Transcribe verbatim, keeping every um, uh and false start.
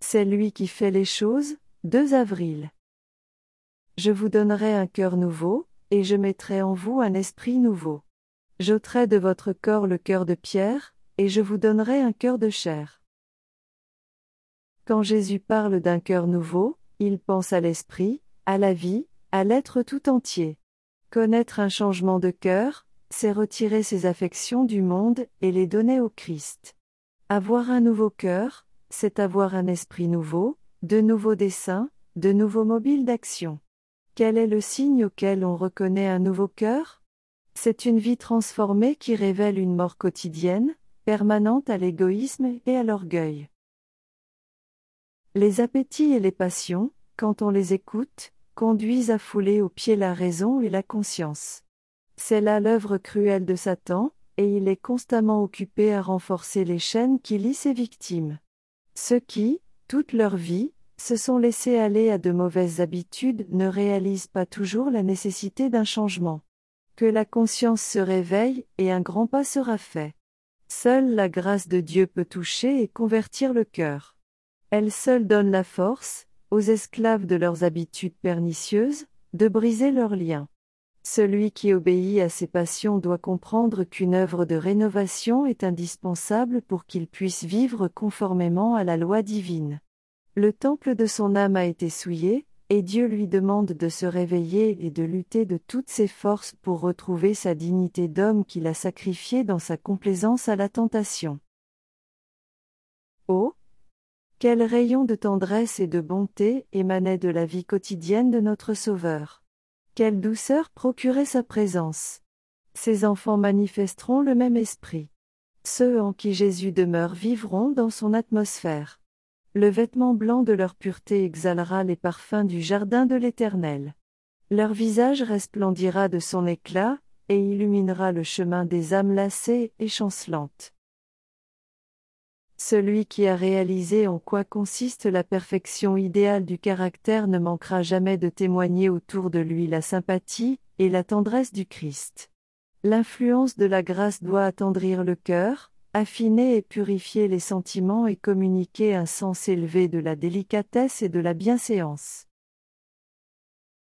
C'est lui qui fait les choses. deux avril. Je vous donnerai un cœur nouveau, et je mettrai en vous un esprit nouveau. J'ôterai de votre corps le cœur de pierre, et je vous donnerai un cœur de chair. Quand Jésus parle d'un cœur nouveau, il pense à l'esprit, à la vie, à l'être tout entier. Connaître un changement de cœur, c'est retirer ses affections du monde et les donner au Christ. Avoir un nouveau cœur, c'est avoir un esprit nouveau, de nouveaux desseins, de nouveaux mobiles d'action. Quel est le signe auquel on reconnaît un nouveau cœur? C'est une vie transformée qui révèle une mort quotidienne, permanente à l'égoïsme et à l'orgueil. Les appétits et les passions, quand on les écoute, conduisent à fouler aux pieds la raison et la conscience. C'est là l'œuvre cruelle de Satan, et il est constamment occupé à renforcer les chaînes qui lient ses victimes. Ceux qui, toute leur vie, se sont laissés aller à de mauvaises habitudes ne réalisent pas toujours la nécessité d'un changement. Que la conscience se réveille et un grand pas sera fait. Seule la grâce de Dieu peut toucher et convertir le cœur. Elle seule donne la force, aux esclaves de leurs habitudes pernicieuses, de briser leurs liens. Celui qui obéit à ses passions doit comprendre qu'une œuvre de rénovation est indispensable pour qu'il puisse vivre conformément à la loi divine. Le temple de son âme a été souillé, et Dieu lui demande de se réveiller et de lutter de toutes ses forces pour retrouver sa dignité d'homme qu'il a sacrifiée dans sa complaisance à la tentation. Oh! Quel rayon de tendresse et de bonté émanait de la vie quotidienne de notre Sauveur! Quelle douceur procurait sa présence! Ses enfants manifesteront le même esprit. Ceux en qui Jésus demeure vivront dans son atmosphère. Le vêtement blanc de leur pureté exhalera les parfums du jardin de l'Éternel. Leur visage resplendira de son éclat, et illuminera le chemin des âmes lassées et chancelantes. Celui qui a réalisé en quoi consiste la perfection idéale du caractère ne manquera jamais de témoigner autour de lui la sympathie et la tendresse du Christ. L'influence de la grâce doit attendrir le cœur, affiner et purifier les sentiments et communiquer un sens élevé de la délicatesse et de la bienséance.